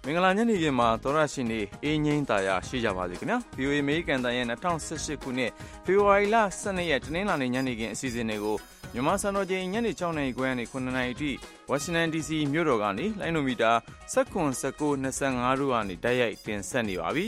င်္ဂလာညနေခင်းမှာသောရရှိနေအေးငိမ့်တာယာရှိကြပါစေခင်ဗျာ VOA အမေရိကန်တန်ရဲ့2018ခုနှစ်ဖေဖော်ဝါရီလ12ရက်တနင်္လာနေ့ညနေခင်းအစီအစဉ်တွေကိုမြန်မာစံတော်ချိန်ညနေ6နာရီခွဲကနေ9နာရီအထိဝါရှင်တန် DC မြို့တော်ကနေလိုင်းနိုမီတာ1925တို့ကနေတိုက်ရိုက်တင်ဆက်နေပါပြီ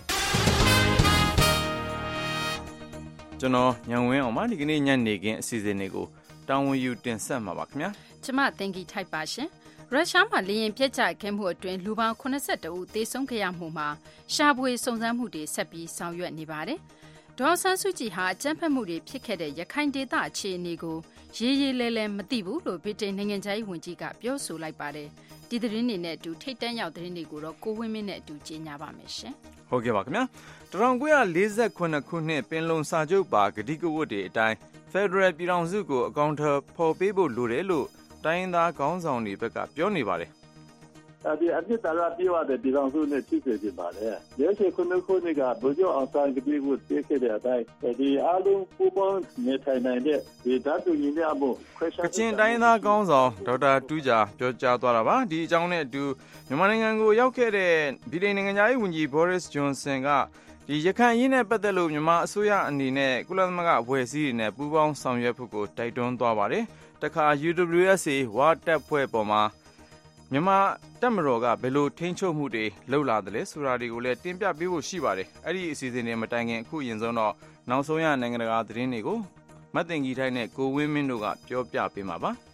ကျွန်တော်ညံဝင်းအောင်ပါဒီကနေ့ညနေခင်းအစီအစဉ်တွေကိုတာဝန်ယူတင်ဆက်မှာပါခင်ဗျာကျွန်မတင်ကြီးထိုက်ပါရှင်ရုရှားမှာလေယာဉ်ပျက်ကျခဲ့မှုအတွင်းလူပေါင်း82ဦးသေဆုံးခဲ့ရမှုမှာရှာဖွေစုံစမ်းမှုတွေဆက်ပြီးဆောင်ရွက်နေပါတယ်။ဒေါ်ဆန်းစုကြည်ဟာအကြမ်းဖက်မှုတွေဖြစ်ခဲ့တဲ့ရခိုင်ဒေသအခြေအနေကိုရေးရေးလဲလဲမသိဘူးလို့ဗြိတိန်နိုင်ငံခြားရေးဝန်ကြီးကပြောဆိုလိုက်ပါတယ်။ဒီသတင်းတွေနဲ့အတူထိတ်တန့်ရောက်သတင်းတွေကိုတော့ကိုဝင်းမင်းနဲ့အတူကြေညာပါမယ်ရှင်။ဟုတ်ကဲ့ပါခင်ဗျာ။1948ခုနှစ်ပင်လုံစာချုပ်ပါဂတိကဝတ်တွေအတိုင်း Federal ပြည်ထောင်စုကိုအကောင့်ထဖော်ပေးဖို့လိုတယ်လို့တိုင်းသားခေါင်းဆောင်တွေဘက်ကပြောနေပါတယ်။ဒီအဖြစ်တရားပြောရတဲ့ပြည်ထောင်စုနဲ့ဖြစ်စေချင်ပါတယ်။လက်ရှိခုနှစ်ကဗိုလ်ချုပ်အောင်ဆန်းကတိကိုသိခဲ့တဲ့အတိုင်းဒီအားလုံးပူးပေါင်းနေထိုင်နိုင်တဲ့ဒီဓာတ်တူညီမျှမှုကချင်တိုင်းသားခေါင်းဆောင်ဒေါက်တာတူးဂျာပြောကြားသွားတာပါ။ဒီအကြောင်းနဲ့အတူမြန်မာနိုင်ငံကိုရောက်ခဲ့တဲ့ဗြိတိန်နိုင်ငံသားရေးဝန်ကြီး Boris Johnson ကဒီရခိုင်အရေးနဲ့ပတ်သက်လို့မြန်မာအစိုးရအနေနဲ့ကုလသမဂ္ဂအဖွဲ့အစည်းတွေနဲ့ပူးပေါင်းဆောင်ရွက်ဖို့ကိုတိုက်တွန်းသွားပါတယ်။တခါ UWSA ဝါတပ်ဖွဲ့ပေါ်မှာမြန်မာတပ်မတော်ကဘယ်လိုထိန်းချုပ်မှုတွေလုပ်လာတယ်လဲဆိုတာတွေကိုလည်းတင်ပြပေးဖို့ရှိပါတယ်။အဲ့ဒီအစီအစဉ်တွေမတိုင်ခင်အခုရင်ဆုံးတော့နောက်ဆုံးရနိုင်ငံတကာသတင်းတွေကိုမတ်တင်ကြီးထိုက်နဲ့ကိုဝင်းမင်းတို့ကပြောပြပေးမှာပါ။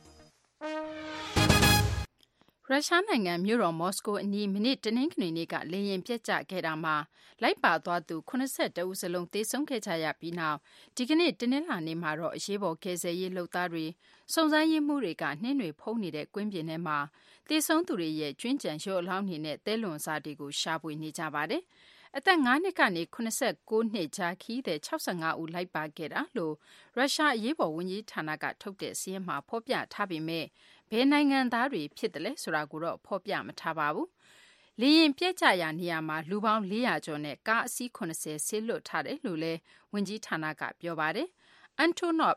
ရုရှားနိုင်ငံမြို့တော်မော်စကိုအနီးမိနစ်တနင်္ဂနွေနေ့ကလေယာဉ်ပျက်ကျခဲ့တာမှာလိုက်ပါသွားသူ82ဦးစလုံးသေဆုံးခဲ့ကြရပြီးနောက်ဒီကနေ့တနင်္လာနေ့မှာတော့အရေးပေါ်ကယ်ဆယ်ရေးလုပ်သားတွေစုံစမ်းရေးမှုတွေကနှင်းတွေဖုံးနေတဲ့ကွင်းပြင်ထဲမှာသေဆုံးသူတွေရဲ့ကျွင်းကျန်ရုပ်အလောင်းတွေနဲ့သဲလွန်စားတွေကိုရှာဖွေနေကြပါတယ်။အသက်9နှစ်ကနေ89နှစ်ကြားခီးတဲ့65ဦးလိုက်ပါခဲ့တာလို့ရုရှားအရေးပေါ်ဝန်ကြီးဌာနကထုတ်တဲ့စာရင်းမှာဖော်ပြထားပေမဲ့ဘယ်နိုင်ငံသားတွေဖြစ်တယ်လဲဆိုတာကိုတော့ဖော်ပြမထားပါဘူး။လေယာဉ်ပြက်ကျရာနေရာမှာလူပေါင်း400ကျော်နဲ့ကားအစီး80ဆေးလွတ်ထားတယ်လို့လည်းဝန်ကြီးဌာနကပြောပါတယ်။ Antonov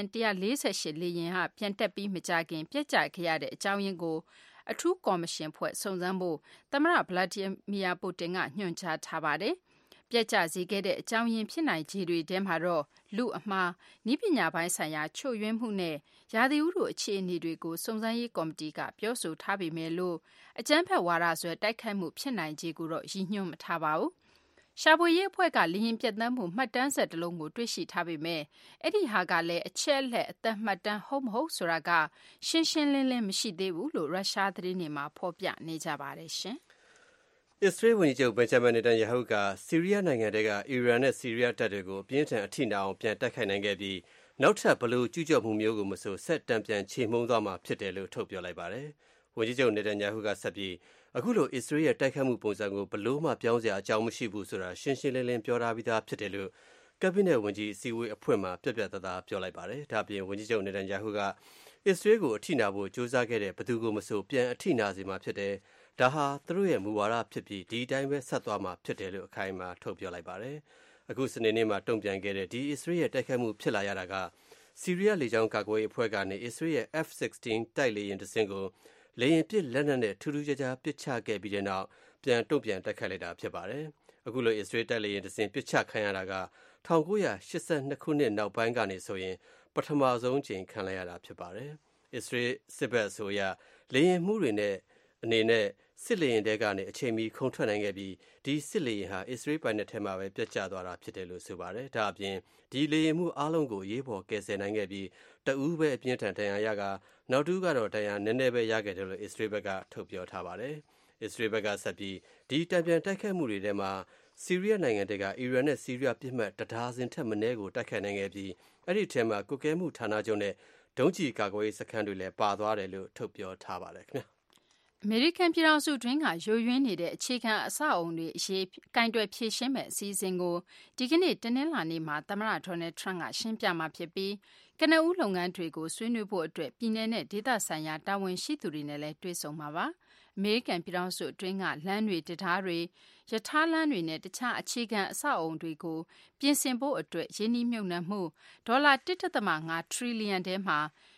AN-148 လေယာဉ်ဟာပြန်တက်ပြီးမကြခင်ပြက်ကျခဲ့ရတဲ့အကြောင်းရင်းကိုအထူးကော်မရှင်ဖွဲ့စုံစမ်းဖို့သမ္မတဗလာဒီမီယာပူတင်ကညွှန်ကြားထားပါတယ်။ပြက်ကျစေခဲ့တဲ့အကြောင်းရင်းဖြစ်နိုင်ခြေတွေထဲမှာတော့လူအမှားနည်းပညာပိုင်းဆိုင်ရာချို့ယွင်းမှုနဲ့ရာသီဥတုအခြေအနေတွေကိုစုံစမ်းရေးကော်မတီကပြောဆိုထားပေမဲ့လို့အကြမ်းဖက်ဝါဒဆွဲတိုက်ခိုက်မှုဖြစ်နိုင်ခြေကိုတော့ရည်ညွှန်းမထားပါဘူး။ရှာဖွေရေးအဖွဲ့ကလေယာဉ်ပြက်သန်းမှုမှတ်တမ်းဆက်တစ်လုံးကိုတွေ့ရှိထားပေမဲ့အဲ့ဒီဟာကလည်းအချက်အလက်အသက်မှတ်တမ်းဟုတ်မဟုတ်ဆိုတာကရှင်းရှင်းလင်းလင်းမရှိသေးဘူးလို့ရုရှားသတင်းတွေမှာဖော်ပြနေကြပါတယ်ရှင်။အစ္စရေးဝန်ကြီးချုပ်ဘင်ဂျမင်နေတန်ယာဟုကဆီးရီးယားနိုင်ငံတဲကအီရန်နဲ့ဆီးရီးယားတပ်တွေကိုအပြင်းထန်အထိနာအောင်ပြန်တိုက်ခိုက်နိုင်ခဲ့ပြီးနောက်ထပ်ဘလို့ကျူးကျော်မှုမျိုးကိုမဆိုဆက်တံပြန်ချေမှုန်းသွားမှာဖြစ်တယ်လို့ထုတ်ပြောလိုက်ပါတယ်။ဝန်ကြီးချုပ်နေတန်ယာဟုကဆက်ပြီးအခုလိုအစ္စရေးရဲ့တိုက်ခိုက်မှုပုံစံကိုဘလို့မှပြောင်းစရာအကြောင်းမရှိဘူးဆိုတာရှင်းရှင်းလင်းလင်းပြောထားပြီးသားဖြစ်တယ်လို့ကက်ဘိနက်ဝန်ကြီးအစည်းအဝေးအဖွဲ့မှာပြတ်ပြတ်သားသားပြောလိုက်ပါတယ်။ဒါ့အပြင်ဝန်ကြီးချုပ်နေတန်ယာဟုကအစ္စရေးကိုအထိနာဖို့ကြိုးစားခဲ့တဲ့ဘသူကိုမဆိုပြန်အထိနာစေမှာဖြစ်တယ်။ဒါဟာသူတို့ရဲ့မူဝါဒဖြစ်ပြီးဒီအတိုင်းပဲဆက်သွားမှာဖြစ်တယ်လို့အခိုင်အမာထုတ်ပြောလိုက်ပါတယ်။အခုစနေနေ့မှာတုံ့ပြန်ခဲ့တဲ့ဒီအစ္စရေးရဲ့တိုက်ခိုက်မှုဖြစ်လာရတာကဆီးရီးယားလေကြောင်းကာကွယ်ရေးအဖွဲ့ကနေအစ္စရေးရဲ့ F-16 တိုက်လေယာဉ်တစ်စင်းကိုလေယာဉ်ပစ်လက်နက်နဲ့ထူးထူးခြားခြားပစ်ချခဲ့ပြီးတဲ့နောက်ပြန်တုံ့ပြန်တိုက်ခိုက်လိုက်တာဖြစ်ပါတယ်။အခုလိုအစ္စရေးတိုက်လေယာဉ်တစ်စင်းပစ်ချခံရတာက1982ခုနှစ်နောက်ပိုင်းကနေဆိုရင်ပထမဆုံးချိန်ခံလိုက်ရတာဖြစ်ပါတယ်။အစ္စရေးစစ်ဘက်အဆိုအရလေယာဉ်မှုတွေနဲ့အနေနဲ့စစ်လေယာဉ်တဲကနေအချိန်မီခုန်ထွက်နိုင်ခဲ့ပြီးဒီစစ်လေယာဉ်ဟာအစ္စရေးပိုင်နက်ထဲမှာပဲပြတ်ကျသွားတာဖြစ်တယ်လို့ဆိုပါတယ်။ဒါအပြင်ဒီလေယာဉ်မှုအားလုံးကိုရေးပေါ်ကယ်ဆယ်နိုင်ခဲ့ပြီးတအူးပဲအပြင်းထန်ဒဏ်ရာရကနောက်တူကတော့ဒဏ်ရာနည်းနည်းပဲရခဲ့တယ်လို့အစ္စရေးဘက်ကထုတ်ပြောထားပါတယ်။အစ္စရေးဘက်ကဆက်ပြီးဒီတံပြန်တိုက်ခိုက်မှုတွေထဲမှာဆီးရီးယားနိုင်ငံတဲကအီရန်နဲ့ဆီးရီးယားပြစ်မှတ်တဒါဇင်ထက်မနည်းကိုတိုက်ခိုက်နိုင်ခဲ့ပြီးအဲ့ဒီထဲမှာကုကဲမှုဌာနချုပ်နဲ့ဒုံးကျည်ကာကွယ်ရေးစခန်းတွေလည်းပါသွားတယ်လို့ထုတ်ပြောထားပါတယ်ခင်ဗျာအမေရိကန်ပြည်ထောင်စုတွင်းကယိုယွင်းနေတဲ့အခြေခံအဆောက်အုံတွေအရေးကင်တွယ်ဖြည့်ရှင်းမဲ့အစီအစဉ်ကိုဒီကနေ့တနင်္လာနေ့မှာသမ္မတဒေါ်နယ်ထရန့်ကရှင်းပြမှာဖြစ်ပြီးကနဦးလုပ်ငန်းတွေကိုဆွေးနွေးဖို့အတွက်ပြည်내နဲ့ဒေသဆိုင်ရာတာဝန်ရှိသူတွေနဲ့လည်းတွေ့ဆုံမှာပါအမေရိကန်ပြည်ထောင်စုအတွင်းကလမ်းတွေတရားတွေရထားလမ်းတွေနဲ့တခြားအခြေခံအဆောက်အုံတွေကိုပြင်ဆင်ဖို့အတွက်ရင်းနှီးမြှုပ်နှံမှုဒေါ်လာ 1.5 ထရီလီယံထဲမှာ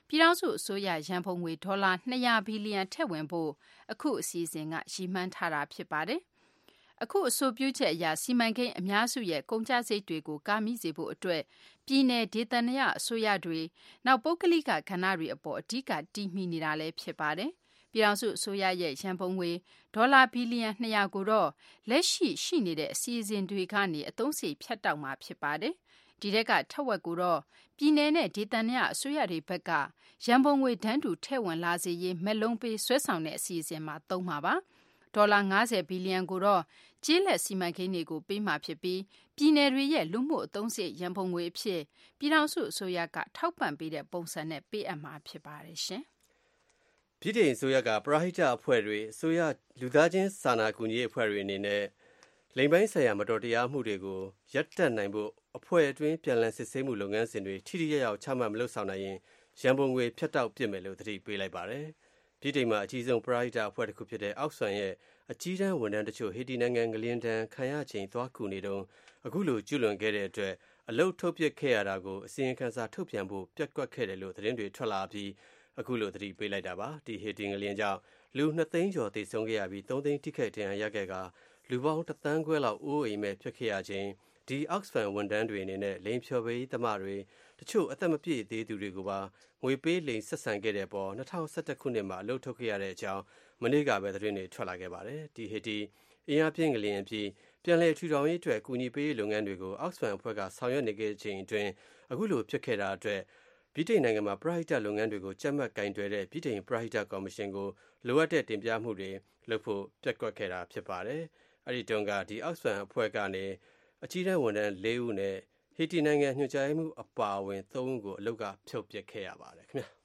ပြည်ထောင်စုအစိုးရရန်ပုံငွေဒေါ်လာ200ဘီလီယံထည့်ဝင်ဖို့အခုအစီအစဉ်ကရည်မှန်းထားတာဖြစ်ပါတယ်။အခုအဆိုပြုချက်အရစီမံကိန်းအများစုရဲ့ကုန်ကျစရိတ်တွေကိုကာမိစေဖို့အတွက်ပြည်내ဒေသန္တရအစိုးရတွေနောက်ပုဂ္ဂလိကကဏ္ဍတွေအပေါ်အဓိကတည်မှီနေတာလည်းဖြစ်ပါတယ်။ပြည်ထောင်စုအစိုးရရဲ့ရန်ပုံငွေဒေါ်လာဘီလီယံ200ကိုတော့လက်ရှိနေတဲ့အစီအစဉ်တွေကနေအသုံးစရိတ်ဖြတ်တောက်မှာဖြစ်ပါတယ်။ဒီထက်ကထက်ဝက်ကိုတော့ပြည်내နဲ့ဒေသန္တရအစိုးရတွေဘက်ကရန်ပုံငွေတန်းတူထည့်ဝင်လာစေရေးမက်လုံးပေးဆွဲဆောင်တဲ့အစီအစဉ်မှာသုံးမှာပါ။ဒေါ်လာ90ဘီလီယံကိုတော့ကျေးလက်စီမံကိန်းတွေကိုပေးမှာဖြစ်ပြီးပြည်내တွေရဲ့လူမှုအသုံးစရိတ်ရန်ပုံငွေအဖြစ်ပြည်ထောင်စုအစိုးရကထောက်ပံ့ပေးတဲ့ပုံစံနဲ့ပေးအပ်မှာဖြစ်ပါတယ်ရှင်။ပြည်ထောင်စုအစိုးရကပရဟိတအဖွဲ့တွေအစိုးရလူသားချင်းစာနာကူညီရေးအဖွဲ့တွေအနေနဲ့လိမ်ပိုင်းဆိုင်ရာမတော်တရားမှုတွေကိုရပ်တန့်နိုင်ဖို့အဖွဲ့အတွင်းပြန်လည်စစ်ဆေးမှုလုပ်ငန်းစဉ်တွေထိထိရောက်ချမှတ်မလုပ်ဆောင်နိုင်ရင်ရန်ပုံငွေဖြတ်တောက်ပစ်မယ်လို့သတိပေးလိုက်ပါတယ်။ပြည်ထောင်မှာအကြီးဆုံးပရဟိတအဖွဲ့တစ်ခုဖြစ်တဲ့အောက်ဆန်ရဲ့အကြီးတန်းဝန်ထမ်းတချို့ဟေတီနိုင်ငံငလျင်တန်းခံရချိန်သွားကူနေတုန်းအခုလိုကျူးလွန်ခဲ့တဲ့အတွက်အလုတ်ထုတ်ပစ်ခဲ့ရတာကိုအစီရင်ခံစာထုတ်ပြန်ဖို့ပြက်ကွက်ခဲ့တယ်လို့သတင်းတွေထွက်လာပြီးအခုလိုသတိပေးလိုက်တာပါ။ဒီဟေတီငလျင်ကြောင့်လူ2သိန်းကျော်သေဆုံးခဲ့ရပြီး3သိန်းထိခိုက်ဒဏ်ရာရခဲ့ကလူပေါင်း1သန်းခွဲလောက်အိုးအိမ်မဲ့ဖြစ်ခဲ့ရခြင်းဒီအောက်ဆန်ဝန်ထမ်းတွေအနေနဲ့လိမ်ဖြော်ပေးသမားတွေတချို့အသက်မပြည့်သေးသူတွေကိုပါငွေပေးလိမ်ဆက်ဆံခဲ့တဲ့ပေါ်2011ခုနှစ်မှာအလုပ်ထုတ်ခဲ့ရတဲ့အကြောင်းမနေ့ကပဲသတင်းတွေထွက်လာခဲ့ပါတယ်။ဒီဟေတီအင်အားပြင်းငလျင်အဖြစ်ပြန်လည်ထူထောင်ရေးအတွက်ကူညီပေးလုပ်ငန်းတွေကိုအောက်ဆန်အဖွဲ့ကဆောင်ရွက်နေခဲ့ချိန်အတွင်းအခုလိုဖြစ်ခဲ့တာအတွက်ဗြိတိန်နိုင်ငံမှာပရဟိတလုပ်ငန်းတွေကိုကြက်မှတ်ကင်တွယ်တဲ့ဗြိတိန်ပရဟိတကော်မရှင်ကိုလိုအပ်တဲ့တင်ပြမှုတွေလုပ်ဖို့ပြက်ကွက်ခဲ့တာဖြစ်ပါတယ်။အဲဒီတုန်းကဒီအောက်ဆန်အဖွဲ့ကနေအကြီးတန်းဝန်ထမ်း4ဦးနဲ့ဟေတီနိုင်ငံညွှန်ကြားရေးမှူးအပါအဝင်3ဦးကိုအလုပ်ကဖြုတ်ပစ်ခဲ့ရပါတယ်ခင်ဗျာ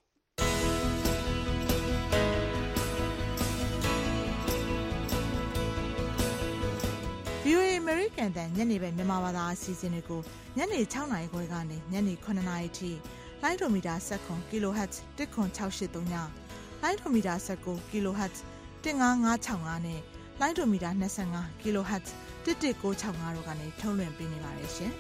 ။ VOA American တန်ညနေပဲမြန်မာဘာသာအစီအစဉ်တွေကိုညနေ6:00 နာရီခွဲကနေညနေ9:00 နာရီထိလိုင်းဒိုမီတာ19 kHz 10683ညလိုင်းဒိုမီတာ19 kHz 15565နဲ့လိုင်းဒိုမီတာ25 kHz 11965တို့ကနေထုတ်လွှင့်ပေးနေပါတယ်ရှင်။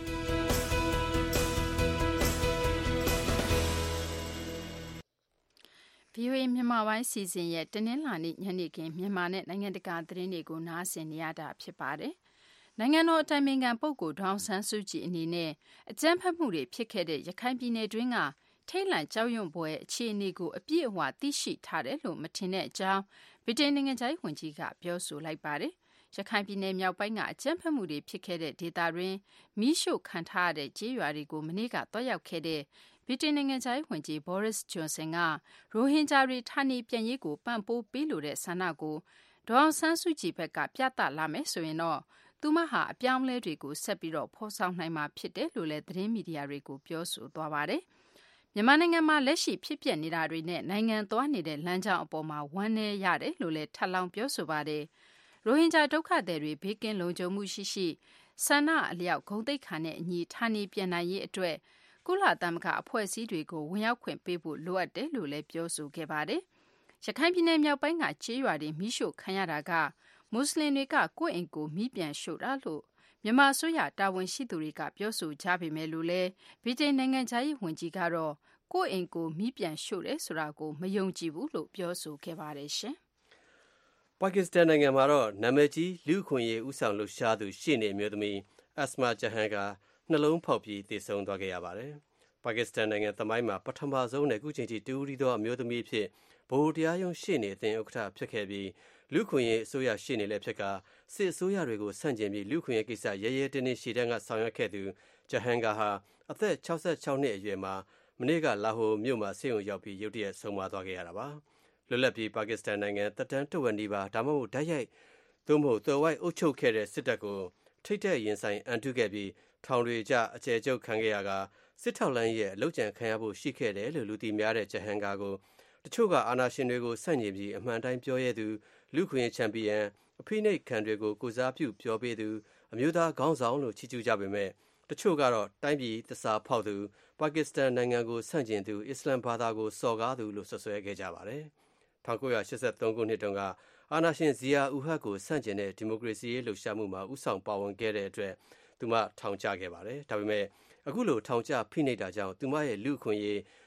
VOA မြန်မာပိုင်းစီစဉ်ရဲ့တနင်္လာနေ့ညနေခင်းမြန်မာနဲ့နိုင်ငံတကာသတင်းတွေကိုနားဆင်နေရတာဖြစ်ပါတယ်။နိုင်ငံတော်အတိုင်ပင်ခံပုဂ္ဂိုလ်ဒေါ်အောင်ဆန်းစုကြည်အနေနဲ့အကြမ်းဖက်မှုတွေဖြစ်ခဲ့တဲ့ရခိုင်ပြည်နယ်တွင်းကထိတ်လန့်ကြောက်ရွံ့ဖွယ်အခြေအနေကိုအပြည့်အဝသိရှိထားတယ်လို့မထင်တဲ့အကြောင်းဗြိတိန်နိုင်ငံခြားရေးဝန်ကြီးကပြောဆိုလိုက်ပါတယ်။ရခိုင်ပြည်နယ်မြောက်ပိုင်းကအကြမ်းဖက်မှုတွေဖြစ်ခဲ့တဲ့ဒေသတွင်းမီးရှို့ခံထားရတဲ့ကြေးရွာတွေကိုမနေ့ကတွားရောက်ခဲ့တဲ့ဗြိတိန်နိုင်ငံခြားရေးဝန်ကြီး Boris Johnson ကရိုဟင်ဂျာတွေဌာနေပြန်ရေးကိုပံ့ပိုးပေးလိုတဲ့ဆန္ဒကိုဒေါ်အောင်ဆန်းစုကြည်ဘက်ကပြသလာမယ်ဆိုရင်တော့သူမဟာအပြောင်းအလဲတွေကိုဆက်ပြီးတော့ဖော်ဆောင်နိုင်မှာဖြစ်တယ်လို့လည်းသတင်းမီဒီယာတွေကိုပြောဆိုသွားပါတယ်။မြန်မာနိုင်ငံမှာလက်ရှိဖြစ်ပျက်နေတာတွေနဲ့နိုင်ငံသွားနေတဲ့လမ်းကြောင်းအပေါ်မှာဝမ်းနည်းရတယ်လို့လည်းထပ်လောင်းပြောဆိုပါတယ်။ရိုဟင်ဂျာဒုက္ခသည်တွေဘေးကင်းလုံခြုံမှုရှိဆန္ဒအလျောက်ဂုဏ်သိက္ခာနဲ့အညီဌာနေပြန်နိုင်ရေးအတွက်ကုလသမဂ္ဂအဖွဲ့အစည်းတွေကိုဝင်ရောက်ခွင့်ပေးဖို့လိုအပ်တယ်လို့လည်းပြောဆိုခဲ့ပါတယ်။ရခိုင်ပြည်နယ်မြောက်ပိုင်းကကြေးရွာတွေမီးရှို့ခံရတာကမွတ်စလင်တွေကကိုယ့်အိမ်ကိုမီးပြန်ရှို့တာလို့မြန်မာအစိုးရတာဝန်ရှိသူတွေကပြောဆိုကြပေမဲ့လို့လည်းဗြိတိန်နိုင်ငံခြားရေးဝန်ကြီးကတော့ကိုယ့်အိမ်ကိုမီးပြန်ရှို့တယ်ဆိုတာကိုမယုံကြည်ဘူးလို့ပြောဆိုခဲ့ပါတယ်ရှင်။ပါကစ္စတန်နိုင်ငံမှာတော့နာမည်ကြီးလူ့အခွင့်အရေးဦးဆောင်လှုပ်ရှားသူရှေ့နေမျိုးသမီးအစမာဂျဟန်ကနှလုံးဖောက်ပြီးသေဆုံးသွားခဲ့ရပါတယ်။ပါကစ္စတန်နိုင်ငံသမိုင်းမှာပထမဆုံးနဲ့အခုချိန်ထိတူရီသောအမျိုးသမီးဖြစ်ဗဟိုတရားရုံးရှေ့နေအသင်းဥက္ကဋ္ဌဖြစ်ခဲ့ပြီးလူ့ခွင့်ရေးအစိုးရရှေ့နေလည်းဖြစ်ကစစ်အစိုးရတွေကိုဆန့်ကျင်ပြီးလူ့ခွင့်ရေးကိစ္စရဲရဲတင်းတင်းရှေ့တန်းကဆောင်ရွက်ခဲ့သူဂျဟန်ဂါဟာအသက်66နှစ်အရွယ်မှာမနေ့ကလာဟိုမြို့မှာဆေးရုံရောက်ပြီးရုတ်တရက်ဆုံးမသွားခဲ့ရတာပါ။လွတ်လပ်ပြီးပါကစ္စတန်နိုင်ငံတပ်တန်းတဝက်နီးပါးဒါမှမဟုတ်ဓာတ်ရိုက်သို့မဟုတ်သွယ်ဝိုက်အုပ်ချုပ်ခဲ့တဲ့စစ်တပ်ကိုထိတ်တဲ့ရင်ဆိုင်အန်တုခဲ့ပြီးထောင်တွေကြအကျယ်ကျုပ်ခံခဲ့ရကစစ်ထောက်လှမ်းရဲ့အလုတ်ကြံခံရဖို့ရှိခဲ့တယ်လို့လူသိများတဲ့ဂျဟန်ဂါကိုတချို့ကအာဏာရှင်တွေကိုဆန့်ကျင်ပြီးအမှန်တိုင်းပြောရဲသူလူခွင့်ချန်ပီယံအဖိနှိတ်ခံတွေကိုကိုစားပြုပြောပေးသူအမျိုးသားခေါင်းဆောင်လို့ချီးကျူးကြပေမဲ့တချို့ကတော့တိုင်းပြည်သစ္စာဖောက်သူပါကစ္စတန်နိုင်ငံကိုဆန့်ကျင်သူအစ္စလမ်ဘာသာကိုစော်ကားသူလို့ဆွဆွဲခဲ့ကြပါတယ်။1983ခုနှစ်တုန်းကအာဏာရှင်ဇီယာဦးဟတ်ကိုဆန့်ကျင်တဲ့ဒီမိုကရေစီရေးလှုပ်ရှားမှုမှာဦးဆောင်ပါဝင်ခဲ့တဲ့အတွက်သူမထောင်ချခဲ့ပါတယ်။ဒါပေမဲ့အခုလိုထောင်ချဖိနှိပ်တာကြောင့်သူမရဲ့လူခွင့်ရေး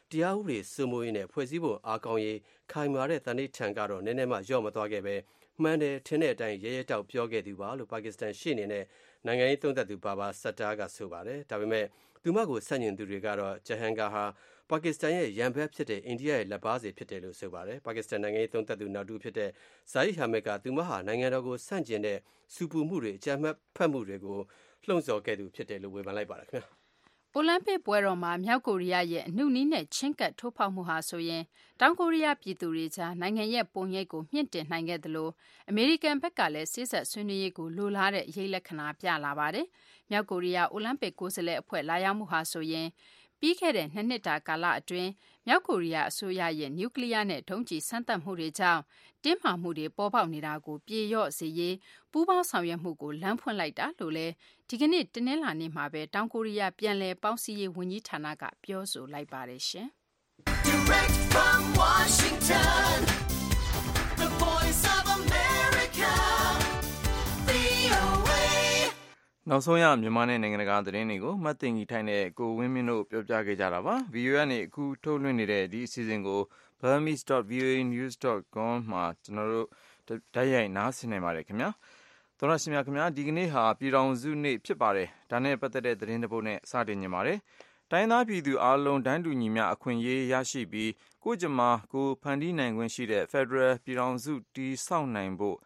တရားဥပဒေစိုးမိုးရေးနဲ့ဖွဲ့စည်းပုံအားကောင်းရေးခိုင်မာတဲ့သန္နိဋ္ဌာန်ကတော့နည်းနည်းမှလျော့မသွားခဲ့ပဲမှန်တယ်ထင်တဲ့အတိုင်းရဲရဲတောက်ပြောခဲ့သူပါလို့ပါကစ္စတန်ရှေ့နေနဲ့နိုင်ငံရေးသုံးသပ်သူဘာဘာဆတ်တာကဆိုပါတယ်ဒါပေမဲ့သူမကိုဆန့်ကျင်သူတွေကတော့ဂျဟန်ဂါဟာပါကစ္စတန်ရဲ့ရန်ဘက်ဖြစ်တဲ့အိန္ဒိယရဲ့လက်ပါစီဖြစ်တယ်လို့ဆိုပါတယ်ပါကစ္စတန်နိုင်ငံရေးသုံးသပ်သူနောက်တူဖြစ်တဲ့ဇာဟီဟာမက်ကသူမဟာနိုင်ငံတော်ကိုဆန့်ကျင်တဲ့စူပူမှုတွေအကြမ်းဖက်မှုတွေကိုလှုံ့ဆော်ခဲ့သူဖြစ်တယ်လို့ဝေဖန်လိုက်ပါတယ်ခင်ဗျာအိုလံပစ်ပွဲတော်မှာမြောက်ကိုရီးယားရဲ့အနှုတ်နီးနဲ့ချင်းကပ်ထိုးဖောက်မှုဟာဆိုရင်တောင်ကိုရီးယားပြည်သူတွေကြားနိုင်ငံရဲ့ပုံရိပ်ကိုမြင့်တင်နိုင်ခဲ့သလိုအမေရိကန်ဘက်ကလည်းစစ်ဆက်ဆွေးနွေးရေးကိုလိုလားတဲ့အရေးလက္ခဏာပြလာပါတယ်။မြောက်ကိုရီးယားအိုလံပစ်ကိုယ်စားလှယ်အဖွဲ့လာရောက်မှုဟာဆိုရင်ပြီးခဲ့တဲ့2နှစ်တာကာလအတွင်းမြောက်ကိုရီးယားအစိုးရရဲ့နျူကလ িয়ার နဲ့ဒုံးကျည်စမ်းသပ်မှုတွေကြောင့်တင်းမာမှုတွေပေါ်ပေါက်နေတာကိုပြေလျော့စေရေးပူးပေါင်းဆောင်ရွက်မှုကိုလမ်းဖွင့်လိုက်တာလို့လည်းဒီကနေ့တနင်္လာနေ့မှာပဲတောင်ကိုရီးယားပြန်လည်ပေါင်းစည်းရေးဝန်ကြီးဌာနကပြောဆိုလိုက်ပါတယ်ရှင်။ Direct from Washington, the Voice of America, VOA နောက်ဆုံးရမြန်မာနဲ့နိုင်ငံတကာသတင်းတွေကိုမတ်တင်ကြီးထိုင်တဲ့ကိုဝင်းမင်းတို့ပြောပြခဲ့ကြတာပါ။ VOA နဲ့အခုထုတ်လွှင့်နေတဲ့ဒီအစီအစဉ်ကို burmese.voanews.com မှာကျွန်တော်တို့တိုက်ရိုက်နားဆင်နိုင်ပါတယ်ခင်ဗျာ။သောရရှိမြခင်ဗျာဒီကနေ့ဟာပြည်ထောင်စုနေ့ဖြစ်ပါတယ်။ဒါနဲ့ပတ်သက်တဲ့သတင်းတစ်ပုဒ်နဲ့စတင်နေပါတယ်။တိုင်းသားပြည်သူအားလုံးတန်းတူညီမျှအခွင့်အရေးရရှိပြီးကိုယ့်ကြမ္မာကိုဖန်တီးနိုင်ခွင့်ရှိတဲ့ Federal ပြည်ထောင်စုတည်ဆောက်နိုင်ဖို့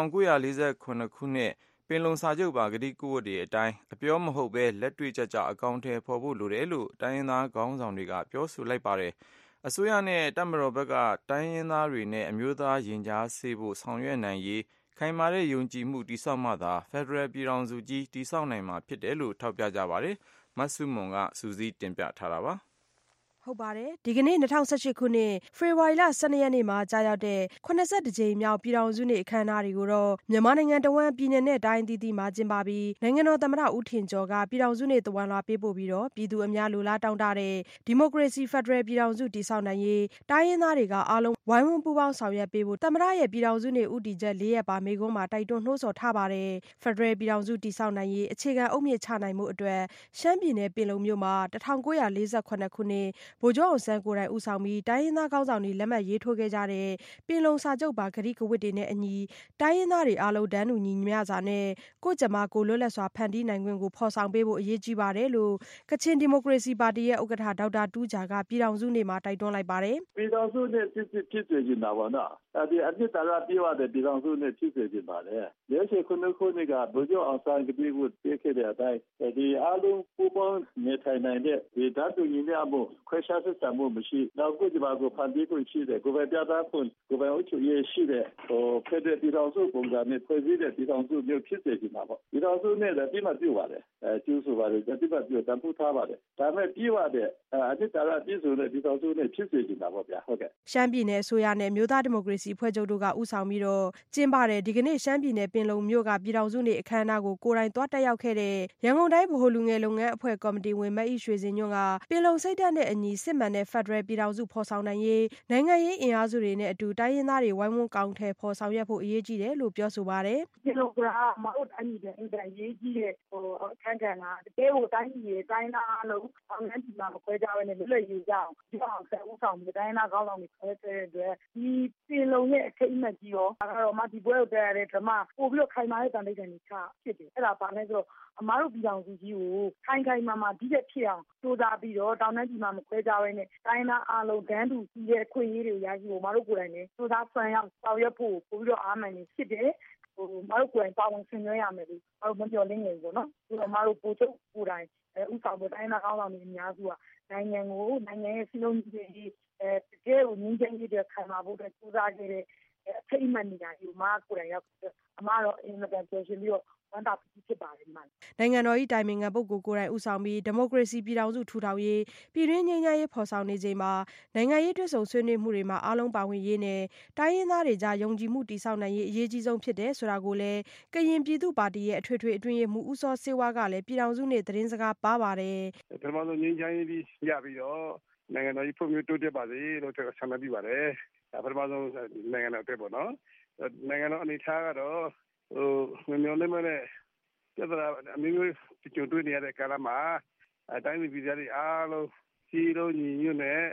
1948ခုနှစ်ပင်လုံစာချုပ်ပါကတိကဝတ်တွေအတိုင်းအပြောမဟုတ်ပဲလက်တွေ့ကျကျအကောင့်ထဲပေါ်ဖို့လိုတယ်လို့တိုင်းရင်းသားခေါင်းဆောင်တွေကပြောဆိုလိုက်ပါတယ်။အစိုးရနဲ့တပ်မတော်ဘက်ကတိုင်းရင်းသားတွေနဲ့အမျိုးသားရင်ကြားစေ့ဖို့ဆောင်ရွက်နိုင်ရေးခိုင်မာတဲ့ယုံကြည်မှုတည်ဆောက်မှသာ Federal ပြည်ထောင်စုကြီးတည်ဆောက်နိုင်မှာဖြစ်တယ်လို့ထောက်ပြကြပါတယ်။မဆုမွန်ကစူးစီးတင်ပြထားတာပါ။ဟုတ်ပါတယ်ဒီကနေ့2018ခုနှစ်ဖေဖော်ဝါရီလ12ရက်နေ့မှာကြာရောက်တဲ့82ကြိမ်မြောက်ပြည်ထောင်စုနေ့အခမ်းအနားတွေကိုတော့မြန်မာနိုင်ငံတဝန်းပြည်နယ်နဲ့တိုင်းအသီးသီးမှာကျင်းပပြီးနိုင်ငံတော်သမ္မတဦးထင်ကျော်ကပြည်ထောင်စုနေ့သဝဏ်လွှာပေးပို့ပြီးတော့ပြည်သူအများလိုလားတောင်းတတဲ့ဒီမိုကရေစီဖက်ဒရယ်ပြည်ထောင်စုတည်ဆောက်နိုင်ရေးတိုင်းရင်းသားတွေကအားလုံးဝိုင်းဝန်းပူးပေါင်းဆောင်ရွက်ပေးဖို့သမ္မတရဲ့ပြည်ထောင်စုနေ့ဦးတည်ချက်4ရက်ပါမိန့်ခွန်းမှာတိုက်တွန်းနှိုးဆော်ထားပါတယ်ဖက်ဒရယ်ပြည်ထောင်စုတည်ဆောက်နိုင်ရေးအခြေခံအုတ်မြစ်ချနိုင်မှုအတွက်ရှမ်းပြည်နယ်ပင်လုံမြို့မှာ1948ခုနှစ်ဗိုလ်ချုပ်အောင်ဆန်းကိုယ်တိုင်ဦးဆောင်ပြီးတိုင်းရင်းသားခေါင်းဆောင်တွေလက်မှတ်ရေးထိုးခဲ့ကြတဲ့ပင်လုံစာချုပ်ပါကတိကဝတ်တွေနဲ့အညီတိုင်းရင်းသားတွေအားလုံးတန်းတူညီမျှစွာနဲ့ကိုယ့်ကြမ္မာကိုလွတ်လပ်စွာဖန်တီးနိုင်ခွင့်ကိုဖော်ဆောင်ပေးဖို့အရေးကြီးပါတယ်လို့ကချင်ဒီမိုကရေစီပါတီရဲ့ဥက္ကဋ္ဌဒေါက်တာတူးဂျာကပြည်ထောင်စုနေ့မှာတိုက်တွန်းလိုက်ပါတယ်။ပြည်ထောင်စုနေ့ဖြစ်စေချင်တာပေါ့နော်။ဒီအနှစ်သာရပြည့်ဝတဲ့ပြည်ထောင်စုနေ့ဖြစ်စေချင်ပါတယ်။48ခုနှစ်ကဗိုလ်ချုပ်အောင်ဆန်းကတိကဝတ်ပေးခဲ့တဲ့အတိုင်းဒီအားလုံးပူးပေါင်းနေထိုင်နိုင်တဲ့ဒီတန်းတူညီမျှမှုခွဲခြားဆက်ဆံမှုမရှိနောက်ကိုယ့်ကြမ္မာကိုဖန်တီးခွင့်ရှိတဲ့ကိုယ်ပိုင်ပြဌာန်းခွင့်ကိုယ်ပိုင်အုပ်ချုပ်ရေးရှိတဲ့ဖက်ဒရယ်ပြည်ထောင်စုပုံစံနဲ့ဖွဲ့စည်းတဲ့ပြည်ထောင်စုမျိုးဖြစ်စေချင်တာပေါ့ပြည်ထောင်စုနဲ့လည်းပြမှပြုပါတယ်ကျူးဆိုပါတယ်ပြမှပြုတန်ဖိုးထားပါတယ်ဒါမဲ့ပြီးွားတဲ့အနှစ်သာရပြည့်စုံတဲ့ပြည်ထောင်စုနဲ့ဖြစ်စေချင်တာပေါ့ဗျာဟုတ်ကဲ့ရှမ်းပြည်နယ်အစိုးရနဲ့မြို့သားဒီမိုကရေစီဖွဲ့ချုပ်တို့ကဦးဆောင်ပြီးတော့ကျင်းပတဲ့ဒီကနေ့ရှမ်းပြည်နယ်ပင်လုံမြို့ကပြည်ထောင်စုနေ့အခမ်းအနားကိုကိုယ်တိုင်သွားတက်ရောက်ခဲ့တဲ့ရန်ကုန်တိုင်းဗဟိုလူငယ်လုပ်ငန်းအဖွဲ့ကော်မတီဝင်မတ်အိရွှေစင်ညွန့်ကပင်လုံစိတ်ဓာတ်နဲ့အညီစစ်မှန်တဲ့ဖက်ဒရယ်ပြည်ထောင်စုဖော်ဆောင်နိုင်ရေးနိုင်ငံရေးအင်အားစုတွေနဲ့အတူတိုင်းရင်းသားတွေဝိုင်းဝန်းကောင်ထည်ဖော်ဆောင်ရွက်ဖို့အရေးကြီးတယ်လို့ပြောဆိုပါတယ်။ဒီလိုကမဟုတ်တိုင်းပြည်တဲ့အင်တာရေးကြီးတဲ့အခမ်းကဏ္ဍတကယ်ကိုတိုင်းပြည်ရဲ့တိုင်းသားလုံးအောင်ရည်မှာမခွဲကြဘဲနဲ့လွတ်လပ်ရေးကြောင်းဒီအောင်ဆက်ဦးဆောင်ပြီးတိုင်းသားကောင်းဆောင်တွေခွဲတဲ့အတွက်ဒီပင်လုံရဲ့အထိတ်အမှတ်ကြီးရောဒါကတော့မဒီပွဲကိုတက်ရတဲ့ဓမ္မပို့ပြီးတော့ခိုင်မာတဲ့တန်ဖိုးတန်တွေချဖြစ်တယ်အဲ့ဒါပါလဲဆိုတော့အမားတို့ပြည်ထောင်စုကြီးကိုခိုင်ခိုင်မာမာဒီတဲ့ဖြစ်အောင်စူးစမ်းပြီးတော့တောင်တန်းပြည်မှာမခွဲကြဘဲနဲ့တိုင်းသားအားလုံးတန်းတူစီးတဲ့အခွင့်အရေးတွေရရှိဖို့အမားတို့ကိုယ်တိုင်လည်းစူးစမ်းဆွမ်းရောက်ဆောင်ရွက်ဖို့ပို့ပြီးတော့အားမှန်နေဖြစ်တယ်မတို့ကိုယ်တိုင်ပါဝင်ဆင်နွှဲရမယ်လို့မတို့မပြောလင်းနေဘူးပေါ့နော်ဒီတော့မတို့ပို့ချုပ်ကိုယ်တိုင်ဥဆောင်ဖို့တိုင်းသားကောင်းဆောင်တွေအများစုကနိုင်ငံရဲ့စီးလုံးကြီးတွေတကယ်ကိုငြင်းချမ်းရေးတွေခံမှာဖို့အတွက်စူးစမ်းခဲ့တဲ့အထိတ်အမှတ်နေတာဒီမှာကိုယ်တိုင်ရောက်အမှားတော့အင်မတန်ပြောရှင်ပြီးတော့ဝန်တာဖြစ်ပါတယ်မှန်နိုင်ငံတော်၏တိုင်ပင်ခံပုဂ္ဂိုလ်ကိုယ်တိုင်ဦးဆောင်ပြီးဒီမိုကရေစီပြည်ထောင်စုထူထောင်ရေးပြည်တွင်းငြိမ်းချမ်းရေးဖော်ဆောင်နေချိန်မှာနိုင်ငံရေးတွဲဆုံဆွေးနွေးမှုတွေမှာအားလုံးပါဝင်ရေးနဲ့တိုင်းရင်းသားတွေကြားယုံကြည်မှုတည်ဆောက်နိုင်ရေးအရေးကြီးဆုံးဖြစ်တယ်ဆိုတာကိုလည်းကရင်ပြည်သူ့ပါတီရဲ့အထွေထွေအတွင်းရေးမှူးဦးစောစေဝါကလည်းပြည်ထောင်စုနေ့သတင်းစကားပါပါတယ်ပထမဆုံးငြိမ်းချမ်းရေးရပြီးတော့နိုင်ငံတော်ကြီးဖွံ့ဖြိုးတိုးတက်ပါစေလို့ဆန္ဒပြုပါတယ်ပထမဆုံးနိုင်ငံတော်အတွက်ပေါ့နော်နိုင်ငံတော်အနေထားကတော့မျှော်လင့်မဲ့ပြဿနာအမျိုးမျိုးကြုံတွေ့နေရတဲ့ကာလမှာတိုင်းပြည်ပြည်သားတွေအားလုံးစီလုံးညီညွတ်နဲ့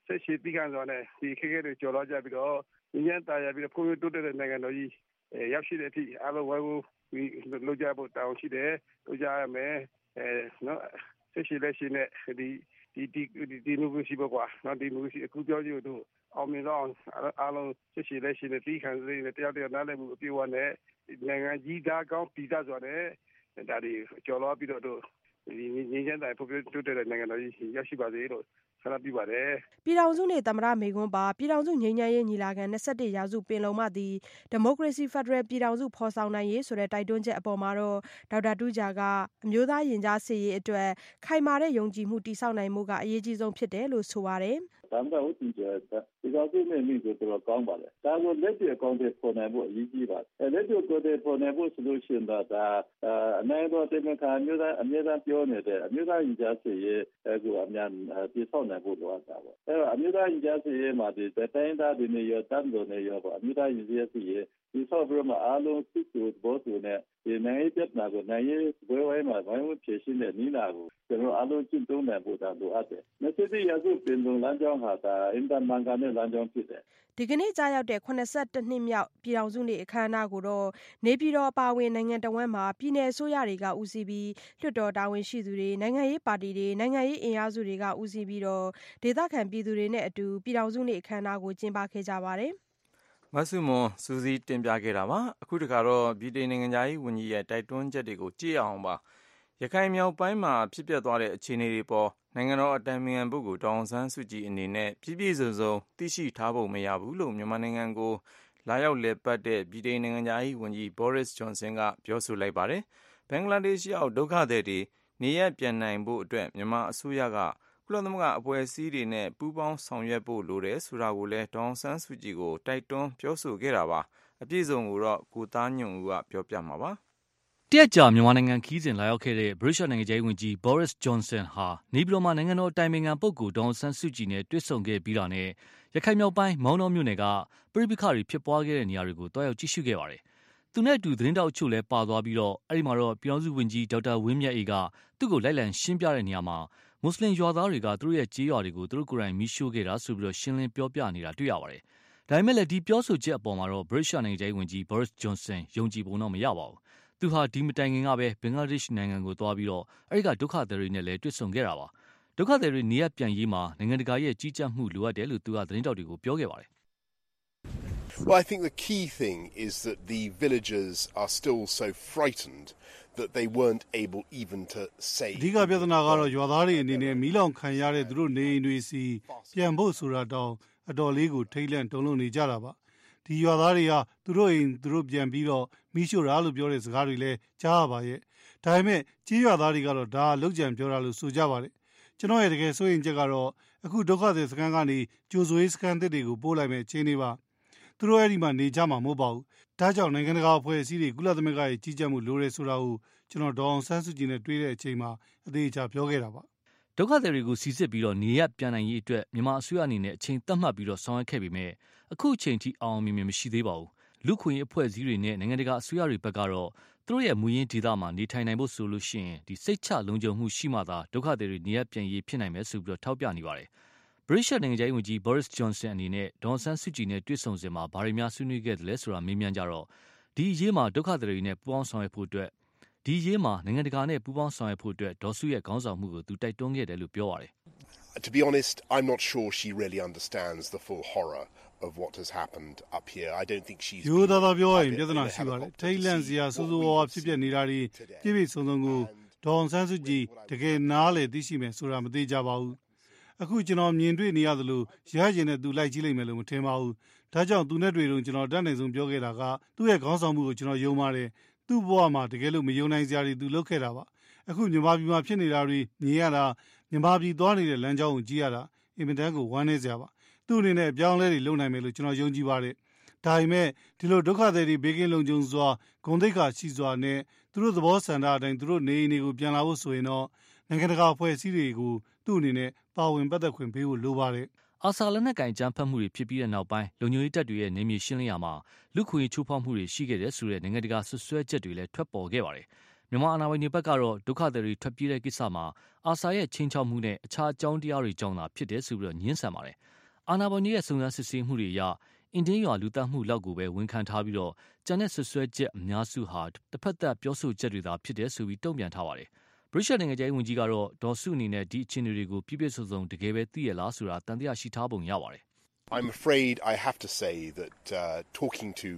ဆက်ရှိပြီးကန်စွာနဲ့ဒီခက်ခဲတွေကြော်လွှားကြပြီးတော့ဉာဏ်သားရပြီးတော့ဖွံ့ဖြိုးတိုးတက်တဲ့နိုင်ငံတော်ကြီးရောက်ရှိတဲ့အထိအားလုံးဝိုင်းဝန်းလုပ်ကြဖို့တောင်းရှိတယ်လုပ်ကြရမယ်နော်ဆက်ရှိလက်ရှိနဲ့ဒီမိုကရေစီပေါ့ကွာနော်ဒီမိုကရေစီအခုပြောကြည့်လို့အောင်မြင်တော့အားလုံးဆက်ရှိလက်ရှိနဲ့ပြီးခံစေတဲ့တရားနားလည်မှုအပြည့်အဝနဲ့နိုင်ငံကြီးသားကောင်းပြည်သားစွာနဲ့ဒါတွေကြော်လွှားပြီးတော့ဒီငင်းချမ်းတိုင်းဖွံ့ဖြိုးတိုးတက်တဲ့နိုင်ငံတော်ကြီးရောက်ရှိပါစေလို့ဆန္ဒပြုပါတယ်ပြည်ထောင်စုနေ့သမ္မတမေခွန်းပါပြည်ထောင်စုငြိမ်းချမ်းရေးညီလာခံ21ရာစုပင်လုံမှသည်ဒီမိုကရေစီဖက်ဒရယ်ပြည်ထောင်စုဖော်ဆောင်နိုင်ရေးဆိုတဲ့တိုက်တွန်းချက်အပေါ်မှာတော့ဒေါက်တာတူးဂျာကအမျိုးသားရင်ကြားစေ့ရေးအတွက်ခိုင်မာတဲ့ယုံကြည်မှုတည်ဆောက်နိုင်မှုကအရေးကြီးဆုံးဖြစ်တယ်လို့ဆိုပါတယ်ဒါမှမဟုတ်ဒီကောင်စုနဲ့မိကိုတော့ကောင်းပါလေဒါကိုလက်တွေ့အကောင့်တွေပေါ်နိုင်ဖို့အရေးကြီးပါတယ်လက်တွေ့ကိုယ်တွေပေါ်နိုင်ဖို့ဆိုလို့ရှိရင်ဒါအနိုင်တော်တင်မခါမျိုးသားအမြဲတမ်းပြောနေတဲ့အမျိုးသားရင်ကြားစေ့ရေးကိုအများပြဆောက်နိုင်ဖို့လိုအပ်တာပေါ့အဲတော့အမျိုးသားရင်ကြားစေ့ရေးမှာဒီတိုင်းသားတွေနဲ့ရောတမ်းတော်နဲ့ရောပေါ့အမျိုးသားရင်ကြားစေ့ရေးဒီဆော့ပြီးမှအားလုံးစစ်ကိုဘောသူနဲ့ဒီနိုင်ပြတ်နာကိုနိုင်ရေးဘွဲဝိုင်းမှာဘိုင်းဝဖြည့်ရှင်းတဲ့နီးနာကိုကျွန်တော်အားလုံးကျင့်သုံးနိုင်ဖို့ဒါလိုအပ်တယ်21ရာစုပင်လုံလမ်းကြောင်းဟာဒါအင်တာမန်ကနေလမ်းကြောင်းဖြစ်တယ်ဒီကနေ့ကြားရောက်တဲ့82နှစ်မြောက်ပြည်ထောင်စုနေ့အခမ်းအနားကိုတော့နေပြည်တော်အပါအဝင်နိုင်ငံတော်ဝန်မှာပြည်내အစိုးရတွေကဦးစီးပြီးလွှတ်တော်တာဝန်ရှိသူတွေနိုင်ငံရေးပါတီတွေနိုင်ငံရေးအင်အားစုတွေကဦးစီးပြီးတော့ဒေသခံပြည်သူတွေနဲ့အတူပြည်ထောင်စုနေ့အခမ်းအနားကိုကျင်းပခဲ့ကြပါတယ်မဆုမွန်စူးစီးတင်ပြခဲ့တာပါအခုတခါတော့ဗြိတိန်နိုင်ငံသားရေးဝန်ကြီးရဲ့တိုက်တွန်းချက်တွေကိုကြည့်အောင်ပါရခိုင်မြောက်ပိုင်းမှာဖြစ်ပျက်သွားတဲ့အခြေအနေတွေပေါ်နိုင်ငံတော်အတိုင်ပင်ခံပုဂ္ဂိုလ်ဒေါ်အောင်ဆန်းစုကြည်အနေနဲ့ပြည့်ပြည့်စုံစုံသိရှိထားဖို့မရဘူးလို့မြန်မာနိုင်ငံကိုလာရောက်လည်ပတ်တဲ့ဗြိတိန်နိုင်ငံသားရေးဝန်ကြီး Boris Johnson ကပြောဆိုလိုက်ပါတယ်ဘင်္ဂလားဒေ့ရှ်ရောက်ဒုက္ခသည်တွေနေရပ်ပြန်နိုင်ဖို့အတွက်မြန်မာအစိုးရကကုလသမဂ္ဂအဖွဲ့အစည်းတွေနဲ့ပူးပေါင်းဆောင်ရွက်ဖို့လိုတယ်ဆိုတာကိုလည်းဒေါ်အောင်ဆန်းစုကြည်ကိုတိုက်တွန်းပြောဆိုခဲ့တာပါအပြည့်စုံကိုတော့ကိုသားညွန့်ဦးကပြောပြမှာပါတရက်ကြာမြန်မာနိုင်ငံခီးစဉ်လာရောက်ခဲ့တဲ့ဗြိတိန်နိုင်ငံသားရေးဝန်ကြီး Boris Johnson ဟာနေပြည်တော်မှာနိုင်ငံတော်အတိုင်ပင်ခံပုဂ္ဂိုလ်ဒေါ်အောင်ဆန်းစုကြည်နဲ့တွေ့ဆုံခဲ့ပြီးတာနဲ့ရခိုင်မြောက်ပိုင်းမောင်းတော်မြို့နယ်ကပြည်ပခါတွေဖြစ်ပွားခဲ့တဲ့နေရာတွေကိုတွားရောက်ကြည့်ရှုခဲ့ပါတယ်သူနဲ့အတူသတင်းတောက်အချို့လည်းပါသွားပြီးတော့အဲ့ဒီမှာတော့ပြည်ထောင်စုဝန်ကြီးဒေါက်တာဝင်းမြတ်အေးကသူ့ကိုလိုက်လံရှင်းပြတဲ့နေရာမှာမွတ်စလင်ရွာသားတွေကသူတို့ရဲ့ကြေးရွာတွေကိုသူတို့ကိုယ်တိုင်မီးရှို့ခဲ့တာဆိုပြီးတော့ရှင်းလင်းပြောပြနေတာတွေ့ရပါတယ်ဒါပေမဲ့လည်းဒီပြောဆိုချက်အပေါ်မှာတော့ဗြိတိန်နိုင်ငံသားရေးဝန်ကြီး Boris Johnson ယုံကြည်ပုံတော့မရပါဘူးသူဟာဒီမတိုင်ခင်ကပဲဘင်္ဂလားဒေ့ရှ်နိုင်ငံကိုသွားပြီးတော့အဲဒီကဒုက္ခသည်တွေနဲ့လည်းတွေ့ဆုံခဲ့တာပါဒုက္ခသည်တွေနေရပ်ပြန်ရေးမှာနိုင်ငံတကာရဲ့ကြီးကြပ်မှုလိုအပ်တယ်လို့သူကသတင်းတောက်တွေကိုပြောခဲ့ပါတယ် Well, I think the key thing is that the villagers are still so frightened that they weren't able even to say ဒီကပြဿနာကတော့ရွာသားတွေအနေနဲ့မီးလောင်ခံရတဲ့သူတို့နေအိမ်တွေစီပြန်ဖို့ဆိုတာတောင်အတော်လေးကိုထိတ်လန့်တုန်လှုပ်နေကြတာပါဒီရွာသားတွေကသူတို့အိမ်သူတို့ပြန်ပြီးတော့မီးရှို့တာလို့ပြောတဲ့စကားတွေလည်းကြားရပါရဲ့ဒါပေမဲ့ကြီးရွာသားတွေကတော့ဒါလောက်ကြံပြောတာလို့ဆိုကြပါတယ်ကျွန်တော်ရဲ့တကယ်စိုးရင်ချက်ကတော့အခုဒုက္ခသည်စခန်းကနေကြိုဆိုရေးစခန်းသစ်တွေကိုပို့လိုက်မဲ့အခြေအနေပါသူတို့အဲ့ဒီမှာနေကြမှာမဟုတ်ပါဘူးဒါကြောင့်နိုင်ငံတကာအဖွဲ့အစည်းတွေကုလသမဂ္ဂရဲ့ကြီးကြပ်မှုလိုရဲဆိုတာကိုကျွန်တော်ဒေါ်အောင်ဆန်းစုကြည်နဲ့တွေ့တဲ့အချိန်မှာအသေးအချာပြောခဲ့တာပါဒုက္ခသည်တွေကိုစီစစ်ပြီးတော့နေရပ်ပြန်နိုင်ရေးအတွက်မြန်မာအစိုးရအနေနဲ့အချိန်သတ်မှတ်ပြီးတော့ဆောင်ရွက်ခဲ့ပေမဲ့အခုအချိန်ထိအောင်မြင်မရှိသေးပါဘူးလူခွင့်ရေးအဖွဲ့အစည်းတွေနဲ့နိုင်ငံတကာအစိုးရတွေဘက်ကတော့သူတို့ရဲ့မူရင်းဒေသမှာနေထိုင်နိုင်ဖို့ဆိုလို့ရှိရင်ဒီစိတ်ချလုံခြုံမှုရှိမှသာဒုက္ခသည်တွေနေရပ်ပြန်ရေးဖြစ်နိုင်မယ်ဆိုပြီးတော့ထောက်ပြနေပါတယ်ဗြိတိန်နိုင်ငံသားဝန်ကြီး Boris Johnson အနေနဲ့ဒေါ်အောင်ဆန်းစုကြည်နဲ့တွေ့ဆုံစဉ်မှာဘာတွေများဆွေးနွေးခဲ့တယ်လဲဆိုတာမေးမြန်းကြတော့ဒီအရေးမှာဒုက္ခသည်တွေနဲ့ပူးပေါင်းဆောင်ရွက်ဖို့အတွက်ဒီအရေးမှာနိုင်ငံတကာနဲ့ပူးပေါင်းဆောင်ရွက်ဖို့အတွက်ဒေါ်စုရဲ့ခေါင်းဆောင်မှုကိုသူတိုက်တွန်းခဲ့တယ်လို့ပြောပါတယ် To be honest, I'm not sure she really understands the full horror of what has happened up here. I don't think she's ရိုးသားပြောရင်ပြဿနာရှိပါတယ်ထိတ်လန့်စရာစိုးစိုးဝါးဝါဖြစ်ပျက်နေတာတွေပြည့်ပြည့်စုံစုံကိုဒေါ်အောင်ဆန်းစုကြည်တကယ်နားလေသိရှိမယ်ဆိုတာမသိကြပါဘူးအခုကျွန်တော်မြင်တွေ့နေရသလိုရရင်နဲ့သူလိုက်ကြည့်လိုက်မယ်လို့မထင်ပါဘူးဒါကြောင့်သူနဲ့တွေ့တော့ကျွန်တော်တတ်နိုင်ဆုံးပြောခဲ့တာကသူ့ရဲ့ခေါင်းဆောင်မှုကိုကျွန်တော်ယုံပါတယ်သူ့ဘဝမှာတကယ်လို့မယုံနိုင်စရာတွေသူလုပ်ခဲ့တာပါအခုမြန်မာပြည်မှာဖြစ်နေတာတွေမြင်ရတာမြန်မာပြည်သွားနေတဲ့လမ်းကြောင်းကိုကြည့်ရတာအင်မတန်ကိုဝမ်းနည်းစရာပါသူ့အနေနဲ့ပြောင်းလဲတွေလုပ်နိုင်မယ်လို့ကျွန်တော်ယုံကြည်ပါတယ်ဒါပေမဲ့ဒီလိုဒုက္ခသည်တွေဘေးကင်းလုံခြုံစွာဂုဏ်သိက္ခာရှိစွာနဲ့သူတို့သဘောဆန္ဒအတိုင်းသူတို့နေအိမ်တွေကိုပြန်လာဖို့ဆိုရင်တော့နိုင်ငံတကာအဖွဲ့အစည်းတွေကိုသူ့အနေနဲ့ပါဝင်ပတ်သက်ခွင့်ပေးဖို့လိုပါတယ်အာဆာလက်နက်ကင်ကြမ်းဖက်မှုတွေဖြစ်ပြီးတဲ့နောက်ပိုင်းလုံခြုံရေးတပ်တွေရဲ့နေမြေရှင်းလင်းရာမှာလူခွင့်ရေးချိုးဖောက်မှုတွေရှိခဲ့တဲ့ဆိုတဲ့နိုင်ငံတကာဆွဆွဲချက်တွေလည်းထွက်ပေါ်ခဲ့ပါတယ်မြန်မာအာဏာပိုင်တွေဘက်ကတော့ဒုက္ခသည်တွေထွက်ပြေးတဲ့ကိစ္စမှာအာဆာရဲ့ချင်းချောက်မှုနဲ့အခြားအကြောင်းတရားတွေကြောင့်သာဖြစ်တယ်ဆိုပြီးတော့ညှင်းဆန်ပါတယ်အာဏာပိုင်ရဲ့စုံစမ်းစစ်ဆေးမှုတွေအရအင်တင်းရွာလူသတ်မှုလောက်ကိုပဲဝန်ခံထားပြီးတော့ကျန်တဲ့ဆွဆွဲချက်အများစုဟာတစ်ဖက်သက်ပြောဆိုချက်တွေသာဖြစ်တယ်ဆိုပြီးတုံ့ပြန်ထားပါတယ်ဗြိတိန်နိုင်ငံခြားရေးဝန်ကြီးကတော့ဒေါ်စုအနေနဲ့ဒီအခြေအနေတွေကိုပြည့်ပြည့်စုံစုံတကယ်ပဲသိရလားဆိုတာတန်တရားရှိထားပုံရပါတယ် I'm afraid I have to say that talking to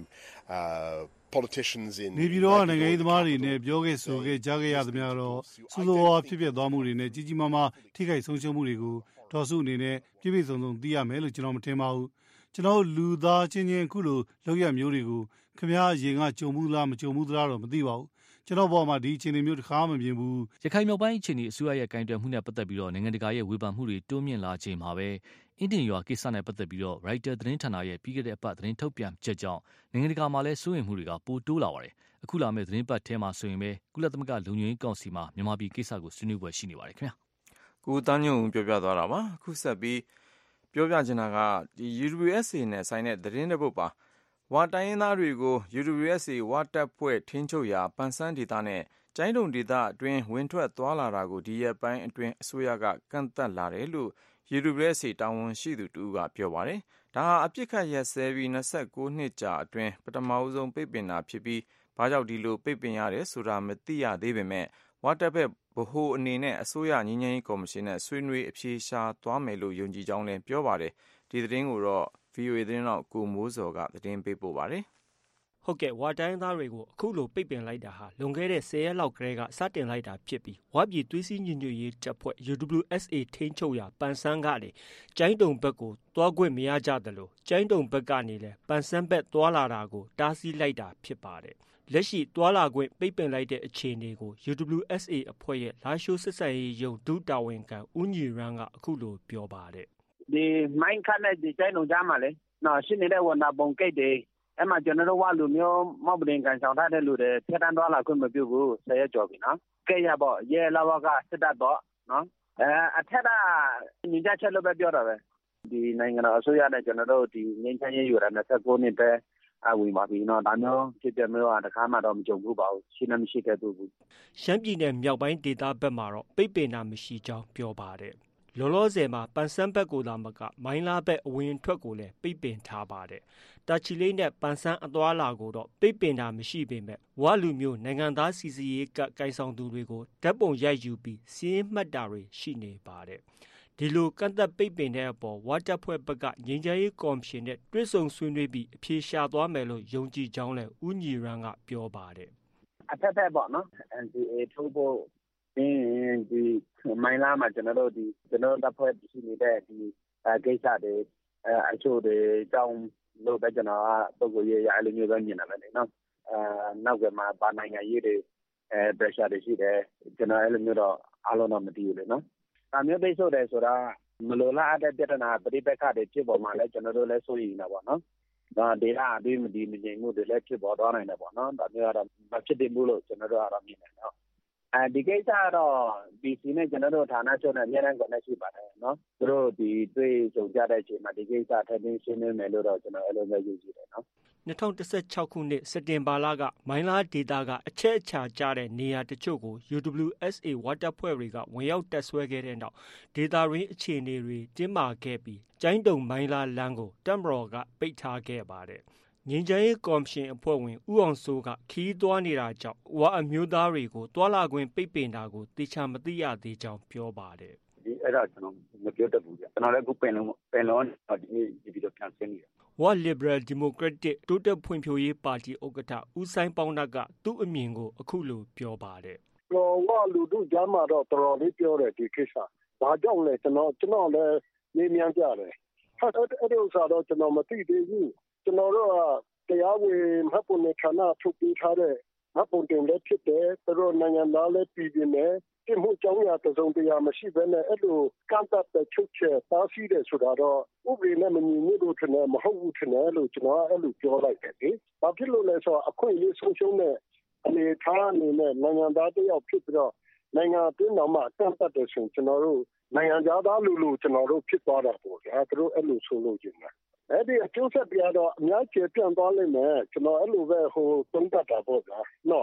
politicians in နေပြည်တော်ကနိုင်ငံရေးသမားတွေနဲ့ပြောခဲ့ဆိုခဲ့ကြားခဲ့ရသမျှတော့စိုးစိုးဝါးဖြစ်ပျက်သွားမှုတွေနဲ့ကြီးကြီးမားမားထိခိုက်ဆုံးရှုံးမှုတွေကိုဒေါ်စုအနေနဲ့ပြည့်ပြည့်စုံစုံသိရမယ်လို့ကျွန်တော်မထင်ပါဘူးကျွန်တော်လူသားချင်းချင်းအခုလိုလောက်ရမျိုးတွေကိုခင်ဗျားအရင်ကကြုံမှုလားမကြုံမှုလားတော့မသိပါဘူးကျွန်တော်ဘောမှာဒီအခြေအနေမျိုးတစ်ခါမှမမြင်ဘူးရခိုင်မြောက်ပိုင်းအခြေအနေအစိုးရရဲ့ကင်တွယ်မှုနဲ့ပတ်သက်ပြီးတော့နိုင်ငံတကာရဲ့ဝေဖန်မှုတွေတိုးမြင့်လာချိန်မှာပဲအင်ဒင်ရွာကိစ္စနဲ့ပတ်သက်ပြီးတော့ Reuters သတင်းဌာနရဲ့ပြီးခဲ့တဲ့အပတ်သတင်းထုတ်ပြန်ချက်ကြောင့်နိုင်ငံတကာမှာလည်းစိုးရိမ်မှုတွေကပိုတိုးလာပါတယ်အခုလာမယ့်သတင်းပတ်ထဲမှာဆိုရင်ပဲကုလသမဂ္ဂလုံခြုံရေးကောင်စီမှာမြန်မာပြည်ကိစ္စကိုဆွေးနွေးပွဲရှိနေပါတယ်ခင်ဗျာကိုတန်းညုံပြောပြသွားတာပါအခုဆက်ပြီးပြောပြချင်တာကဒီ UWSA နဲ့ဆိုင်တဲ့သတင်းတစ်ပုဒ်ပါဝါတိုင်းရင်းသားတွေကို UWSA ဝါတပ်ဖွဲ့ထင်းချုပ်ရာပန်ဆန်းဒေသနဲ့ကျိုင်းတုံဒေသအတွင်းဝင်ထွက်သွားလာတာကိုဒီရက်ပိုင်းအတွင်းအစိုးရကကန့်သတ်လာတယ်လို့ UWSA တာဝန်ရှိသူတူကပြောပါတယ်ဒါဟာအပြစ်ခတ်ရက်စဲပြီး29နှစ်ကြာအတွင်းပထမအဆုံးပိတ်ပင်တာဖြစ်ပြီးဘာကြောင့်ဒီလိုပိတ်ပင်ရတယ်ဆိုတာမသိရသေးပေမဲ့ဝါတပ်ဘက်ဗဟိုအနေနဲ့အစိုးရငြိမ်းချမ်းရေးကော်မရှင်နဲ့ဆွေးနွေးအဖြေရှာသွားမယ်လို့ယုံကြည်ကြောင်းလည်းပြောပါတယ်ဒီသတင်းကိုတော့ VOA သတင်းတော့ကိုမိုးစော်ကသတင်းပေးပို့ပါတယ်ဟုတ်ကဲ့ဝါတိုင်းသားတွေကိုအခုလိုပိတ်ပင်လိုက်တာဟာလွန်ခဲ့တဲ့10ရက်လောက်ကတည်းကစတင်လိုက်တာဖြစ်ပြီးဝါပြည်သွေးစည်းညီညွတ်ရေးတပ်ဖွဲ့ UWSA ထိန်းချုပ်ရာပန်ဆန်းကနေကျိုင်းတုံဘက်ကိုသွားခွင့်မရကြသလိုကျိုင်းတုံဘက်ကနေလည်းပန်ဆန်းဘက်သွားလာတာကိုတားဆီးလိုက်တာဖြစ်ပါတယ်လက်ရှိသွားလာခွင့်ပိတ်ပင်လိုက်တဲ့အခြေအနေကို UWSA အဖွဲ့ရဲ့လာရှိုးစစ်ဆိုင်ရေးရုံးဒုတာဝန်ခံဦးညီရန်ကအခုလိုပြောပါတယ်ဒီမိုင်းခတ်နဲ့ဒီကျိုင်းတုံကြားမှာလေနော်ရှိနေတဲ့ဝန်နာပုံကိတ်တွေအဲ့မှာကျွန်တော်တို့ဝါလူမျိုးမောက်ပဒင်ကန်ဆောင်ထားတဲ့လူတွေဖျက်တမ်းသွားလာခွင့်မပြုဘူး10ရက်ကျော်ပြီနော်ကဲရပေါ့ရဲလာဘောကစစ်တပ်တော့နော်အထက်ကညကြချက်လို့ပဲပြောတာပဲဒီနိုင်ငံတော်အစိုးရနဲ့ကျွန်တော်တို့ဒီငင်းချမ်းရေးယူတာ29နှစ်ပဲအဝီပါပြီနော်ဒါမျိုးဖြစ်တဲ့မျိုးကတခါမှတော့မကြုံဘူးပါဘူးရှင်းလည်းမရှိခဲ့ဘူးရှမ်းပြည်နယ်မြောက်ပိုင်းဒေသဘက်မှာတော့ပိတ်ပင်တာမရှိကြောင်းပြောပါတယ်လောလောဆယ်မှာပန်ဆန်းဘက်ကိုသာမကမိုင်းလားဘက်အဝင်ထွက်ကိုလည်းပိတ်ပင်ထားပါတယ်တာချီလေးနဲ့ပန်ဆန်းအသွားလာကိုတော့ပိတ်ပင်တာမရှိပေမဲ့ဝါလူမျိုးနိုင်ငံသားစီစီရေးကကိုင်ဆောင်သူတွေကိုဓာတ်ပုံရိုက်ယူပြီးစီးရင်မှတ်တာတွေရှိနေပါတယ်ဒီလိုကန့်သက်ပိတ်ပင်တဲ့အပေါ်ဝါတပ်ဖွဲ့ဘက်ကငြိမ်းချမ်းရေးကော်မရှင်နဲ့တွဲဆုံဆွေးနွေးပြီးအဖြေရှာသွားမယ်လို့ယုံကြည်ကြောင်းလည်းဦးညီရန်ကပြောပါတယ်အထက်ပေါ့နော် NCA ထိုးဖို့ဒီမိုင်းလာမှာကျွန်တော်တို့တပ်ဖွဲ့ရှိနေတဲ့ဒီကိစ္စတွေအချို့တွေတောင်းလို့ပဲကျွန်တော်ကပုဂ္ဂိုလ်ရေးရအဲ့လိုမျိုးပဲမြင်တာပဲလေနော်နောက်ကမှပါနိုင်ငံရေးတွေpressure တွေရှိတယ်ကျွန်တော်အဲ့လိုမျိုးတော့အားလုံးတော့မသိဘူးလေနော်ဒါမျိုးပိတ်ဆို့တယ်ဆိုတာမလိုလားတဲ့ပြဿနာပရိပက္ခတွေဖြစ်ပေါ်မှာလဲကျွန်တော်တို့လည်းစိုးရိမ်နေတာပေါ့နော်ဒါဒေတာအပြီးမဒီမငြိမ်မှုတွေလည်းဖြစ်ပေါ်သွားနိုင်တယ်ပေါ့နော်ဒါမျိုးကတော့မဖြစ်သင့်ဘူးလို့ကျွန်တော်တို့ကတော့မြင်တယ်နော်ဒီကိစ္စကတော့ BC နဲ့ကျွန်တော်တို့ဌာနချုပ်နဲ့အများအားဖြင့် connect ရှိပါတယ်နော်သူတို့ဒီတွေ့ကြုံကြတဲ့အချိန်မှာဒီကိစ္စထပ်ပြီးရှင်းနေမယ်လို့တော့ကျွန်တော်အဲ့လိုပဲယူကြည့်တယ်နော် 2016ခုနှစ်စက်တင်ဘာလကမိုင်းလားဒေသကအချက်အချာကျတဲ့နေရာတချို့ကို UWSA ဝါတပ်ဖွဲ့တွေကဝင်ရောက်တပ်ဆွဲခဲ့တဲ့နောက်ဒေသရင်းအခြေအနေတွေတင်းမာခဲ့ပြီးကျိုင်းတုံမိုင်းလားလမ်းကိုတပ်မတော်ကပိတ်ထားခဲ့ပါတယ်ငြိမ်းချမ်းရေးကော်မရှင်အဖွဲ့ဝင်ဦးအောင်စိုးကခီးသွားနေတာကြောင့်ဝါအမျိုးသားတွေကိုတွာလာခွင့်ပိတ်ပင်တာကိုတေချာမသိရသေးကြောင်းပြောပါတယ်ဒီအဲ့ဒါကျွန်တော်မပြောတတ်ဘူးကျွန်တော်လည်းအခုပင်လုံးဒီနေ့ဒီလိုပြန်ဆင်းနေတာဝါ Liberal Democratic တိုးတက်ဖွံ့ဖြိုးရေးပါတီဥက္ကဋ္ဌဦးဆိုင်ပေါင်းကသူ့အမြင်ကိုအခုလိုပြောပါတယ်ဝါလူတို့ကြားမှာတော့တော်တော်လေးပြောတယ်ဒီကိစ္စဘာကြောင့်လဲကျွန်တော်လည်းနေမြန်းကြတယ်အဲ့ဒီဥစ္စာတော့ကျွန်တော်မသိသေးဘူးကျွန်တော်တို့ကတရားဝင်မှတ်ပုံနဲ့ဌာနထုတ်ပေးထားတဲ့မှတ်ပုံတင်လည်းဖြစ်တယ်သူတို့နိုင်ငံသားလည်းပြည်ပြင်းတယ်ဒီမှုကြောင့်ရတစုံတရာမရှိဘဲနဲ့အဲ့လိုကန့်သတ်တဲ့ချုပ်ချယ်ပါစီတယ်ဆိုတာတော့ဥပဒေနဲ့မညီညွတ်လို့ထင်တယ်မဟုတ်ဘူးထင်တယ်လို့ကျွန်တော်အဲ့လိုပြောလိုက်တယ်လေဘာဖြစ်လို့လဲဆိုတော့အခွင့်အရေးဆုံးရှုံးတဲ့အနေထားအနေနဲ့နိုင်ငံသားတယောက်ဖြစ်ပြီးတော့နိုင်ငံအတွင်းမှာကန့်သတ်တဲ့ဆိုကျွန်တော်တို့နိုင်ငံသားလို့ကျွန်တော်တို့ဖြစ်သွားတာပေါ့ဗျာသူတို့အဲ့လိုဆိုလို့ကျင်တယ်အဲ့ဒီအကျိုးဆက်ပြတော့အများကြီးပြန်သွားလိမ့်မယ်ကျွန်တော်အဲ့လိုပဲသုံးတတ်တာပေါ့ဗျာနော်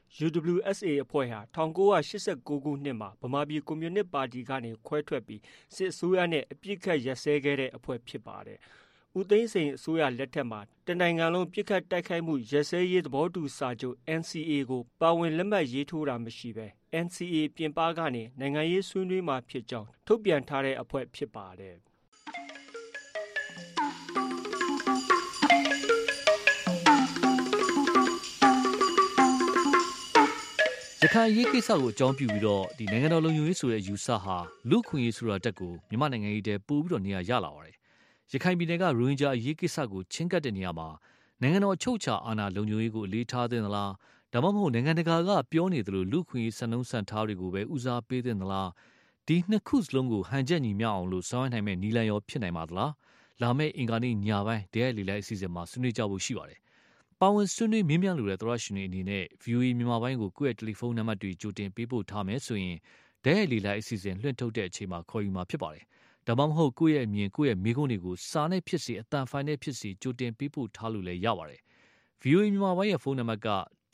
UWSA အဖွဲ့ဟာ1989ခုနှစ်မှာဗမာပြည်ကွန်မြူနစ်ပါတီကနေခွဲထွက်ပြီးစစ်အစိုးရနဲ့အပြစ်ခတ်ရက်စဲခဲ့တဲ့အဖွဲ့ဖြစ်ပါတယ်။ဦးသိန်းစိန်အစိုးရလက်ထက်မှာတနိုင်ငံလုံးပြစ်ခတ်တိုက်ခိုက်မှုရက်စဲရေးသဘောတူစာချုပ် NCA ကိုပါဝင်လက်မှတ်ရေးထိုးတာမရှိဘဲ NCA ပြင်ပကနေနိုင်ငံရေးဆွေးနွေးမှာဖြစ်ကြောင်းထုတ်ပြန်ထားတဲ့အဖွဲ့ဖြစ်ပါတယ်။ရခိုင်ရေးကိစ္စကိုအကြောင်းပြုပြီးတော့ဒီနိုင်ငံတော်လုံခြုံရေးဆိုတဲ့ယူဆဟာလူခွင့်ရေးဆိုတာတက်ကိုမြန်မာနိုင်ငံရေးတဲပို့ပြီးတော့နေရာရလာပါတယ်။ရခိုင်ပြည်နယ်ကရိုဟင်ဂျာအရေးကိစ္စကိုချင်းကပ်တဲ့နေရာမှာနိုင်ငံတော်အချုပ်အခြာအာဏာလုံခြုံရေးကိုအလေးထားသင့်သလားဒါမှမဟုတ်နိုင်ငံတကာကပြောနေသလိုလူခွင့်ရေးစံနှုန်းစံထားတွေကိုပဲဦးစားပေးသင့်သလားဒီနှစ်ခုစလုံးကိုဟန်ချက်ညီမျှအောင်လို့ဆောင်ရွက်နိုင်မဲ့နည်းလမ်းရောဖြစ်နိုင်ပါသလားလာမယ့်အင်္ဂါနေ့ညပိုင်းတရက်လေလိုက်အစီအစဉ်မှာဆွေးနွေးကြဖို့ရှိပါတယ်။ပါဝင်ဆွေးနွေးမေးမြန်းလိုတဲ့သရရှင်တွေအနေနဲ့ VOA မြန်မာပိုင်းကိုကိုယ့်ရဲ့တယ်လီဖုန်းနံပါတ်တွေကြိုတင်ပေးပို့ထားမယ်ဆိုရင်တရက်လေလိုက်အစီအစဉ်လွှင့်ထုတ်တဲ့အချိန်မှာခေါ်ယူမှာဖြစ်ပါတယ်။ဒါမှမဟုတ်ကိုယ့်ရဲ့အမြင်ကိုယ့်ရဲ့မိကုန်းတွေကိုစာနဲ့ဖြစ်စေအသံဖိုင်နဲ့ဖြစ်စေကြိုတင်ပေးပို့ထားလို့လည်းရပါတယ်။ VOA မြန်မာပိုင်းရဲ့ဖုန်းနံပါတ်က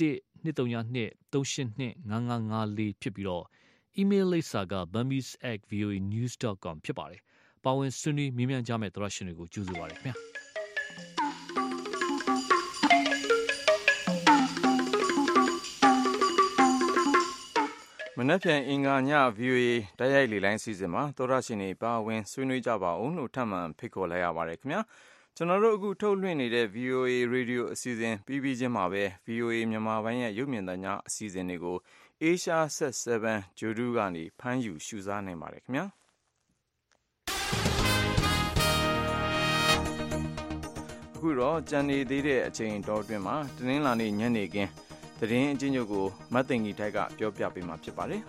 1-232-382-5554ဖြစ်ပြီးတော့ email လိပ်စာက burmese@voanews.com ဖြစ်ပါတယ်။ပါဝင်ဆွေးနွေးမေးမြန်းကြမယ့်သရရှင်တွေကိုကြိုဆိုပါရစေခင်ဗျာ။မနက်ဖြန်အင်္ဂါည VOA တိုက်ရိုက်လေလိုင်းစီစဉ်မှာသောရရှင်တွေပါဝင်ဆွေးနွေးကြပါအောင်လို့ထပ်မံဖိတ်ခေါ်လိုက်ရပါတယ်ခင်ဗျာကျွန်တော်တို့အခုထုတ်လွှင့်နေတဲ့ VOA Radio အစီအစဉ်ပြီးချင်းမှာပဲ VOA မြန်မာပိုင်းရဲ့ရုပ်မြင်သံကြားအစီအစဉ်တွေကို Asia Set 7 Jodu ကနေဖမ်းယူရှုစားနိုင်ပါတယ်ခင်ဗျာအခုတော့ကြံနေသေးတဲ့အချိန်တော်အတွင်းမှာတနင်္လာနေ့ညနေခင်းသတင်းအကျဉ်းချုပ်ကိုမတ်သိင်ကြီးထိုက်ကပြောပြပေးမှာဖြစ်ပါတယ်။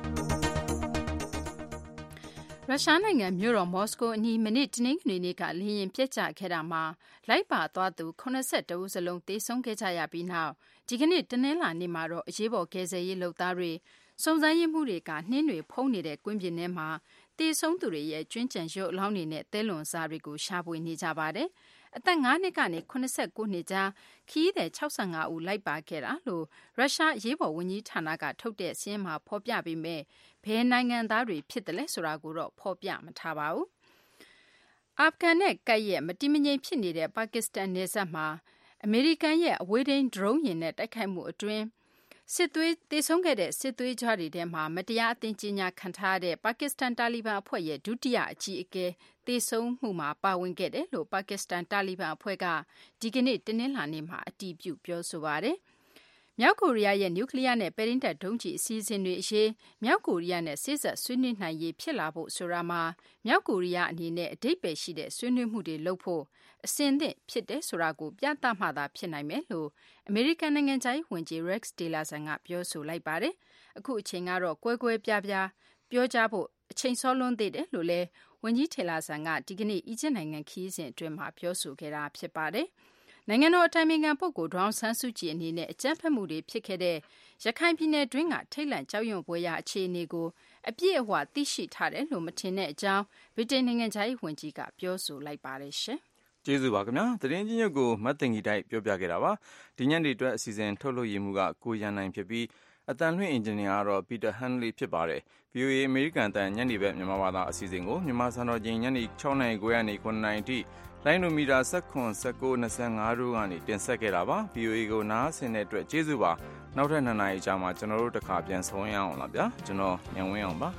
ရုရှားနိုင်ငံမြို့တော်မော်စကိုအနီးမနေ့တနင်္ဂနွေနေ့ကလေယာဉ်ပျက်ကျခဲ့တာမှာလိုက်ပါသွားသူ82ဦးစလုံးသေဆုံးခဲ့ကြရပြီးနောက်ဒီကနေ့တနင်္လာနေ့မှာတော့အရေးပေါ်ကယ်ဆယ်ရေးလုပ်သားတွေစုံစမ်းရေးမှုတွေကနှင်းတွေဖုံးနေတဲ့ကွင်းပြင်ထဲမှာသေဆုံးသူတွေရဲ့ကျွင်းကျန်ရုပ်အလောင်းတွေနဲ့သဲလွန်စားတွေကိုရှာဖွေနေကြပါတယ်။အသက်9နှစ်ကနေ89နှစ်ကြားခရီးသည်65ဦးလိုက်ပါခဲ့တာလို့ရုရှားအရေးပေါ်ဝန်ကြီးဌာနကထုတ်တဲ့စာရင်းမှာဖော်ပြပေမဲ့ဘယ်နိုင်ငံသားတွေဖြစ်တယ်လဲဆိုတာကိုတော့ဖော်ပြမထားပါဘူး။အာဖဂန်နဲ့ကပ်ရဲ့မတိမငြိမ်ဖြစ်နေတဲ့ပါကစ္စတန်နယ်စပ်မှာအမေရိကန်ရဲ့အဝေးထိန်းဒရုန်းယာဉ်နဲ့တိုက်ခိုက်မှုအတွင်းသေဆုံးခဲ့တဲ့စစ်သွေးကြွတွေထဲမှာမတရားအသင်းကြီးညာခံထားတဲ့ပါကစ္စတန်တာလီဘန်အဖွဲ့ရဲ့ဒုတိယအကြီးအကဲသေဆုံးမှုမှာပါဝင်ခဲ့တယ်လို့ပါကစ္စတန်တာလီဘန်အဖွဲ့ကဒီကနေ့တနင်္လာနေ့မှာအတည်ပြုပြောဆိုပါတယ်။မြောက်ကိုရီးယားရဲ့နျူကလ িয়ার နဲ့ပဲရင်းတပ်ဒုံးကျည်အစီအစဉ်တွေအရေးမြောက်ကိုရီးယားနဲ့စေ့စပ်ဆွေးနွေးနိုင်ရေးဖြစ်လာဖို့ဆိုတာမှာမြောက်ကိုရီးယားအနေနဲ့အဓိပ္ပာယ်ရှိတဲ့ဆွေးနွေးမှုတွေလုပ်ဖို့အဆင်သင့်ဖြစ်တယ်ဆိုတာကိုပြသမှသာဖြစ်နိုင်မယ်လို့အမေရိကန်နိုင်ငံခြားရေးဝန်ကြီး Rex Tillerson ကပြောဆိုလိုက်ပါတယ်။အခုအချိန်ကတော့ကွဲကွဲပြားပြားပြောကြဖို့အချိန်စောလွန်းသေးတယ်လို့လည်းဝန်ကြီး Tillerson ကဒီကနေ့အီဂျစ်နိုင်ငံခရီးစဉ်အတွင်းမှာပြောဆိုခဲ့တာဖြစ်ပါတယ်။နိုင်ငံတော်အတိုင်ပင်ခံပုဂ္ဂိုလ်ဒေါအောင်ဆန်းစုကြည်အနေနဲ့အကြမ်းဖက်မှုတွေဖြစ်ခဲ့တဲ့ရခိုင်ပြည်နယ်တွင်းကထိတ်လန့်ကြောက်ရွံ့ဖွယ်ရာအခြေအနေကိုအပြည့်အဝသိရှိထားတယ်လို့မထင်တဲ့အကြောင်းဗြိတိန်နိုင်ငံခြားရေးဝန်ကြီးကပြောဆိုလိုက်ပါတယ်ရှင်။ကျေးဇူးပါခင်ဗျာသတင်းကြီးချုပ်ကိုမတ်တင်ကြီးတိုက်ပြောပြခဲ့တာပါဒီညနေအတွက်အစီအစဉ်ထုတ်လွှင့်ရမှုကကိုရန်နိုင်ဖြစ်ပြီးအတန်လွှင့်အင်ဂျင်နီယာကတော့ပီတာဟန်လီဖြစ်ပါတယ် VOA အမေရိကန်တန်ညနေဘက်မြန်မာဘာသာအစီအစဉ်ကိုမြန်မာစံတော်ချိန်ညနေ6:00နာရီခွဲကနေ9:00နာရီထိလိုင်းနိုမီတာ19 19 25တို့ကနေတင်ဆက်ခဲ့တာပါ VOA ကိုနားဆင်တဲ့အတွက်ကျေးဇူးပါနောက်ထပ်2နာရီကြာမှကျွန်တော်တို့တစ်ခါပြန်ဆုံရအောင်လားဗျာကျွန်တော်ညံဝင်းအောင်ပါ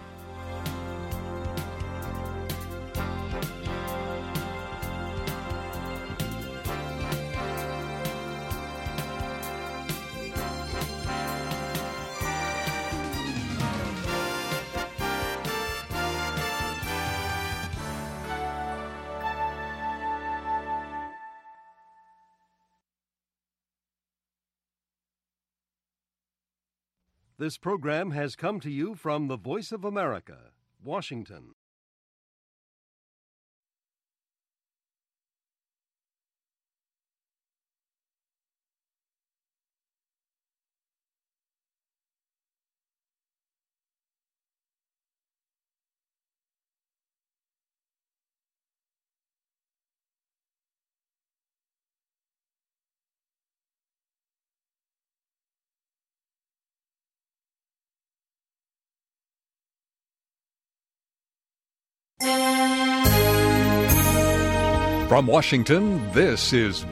This program has come to you from the Voice of America, Washington. From Washington, this is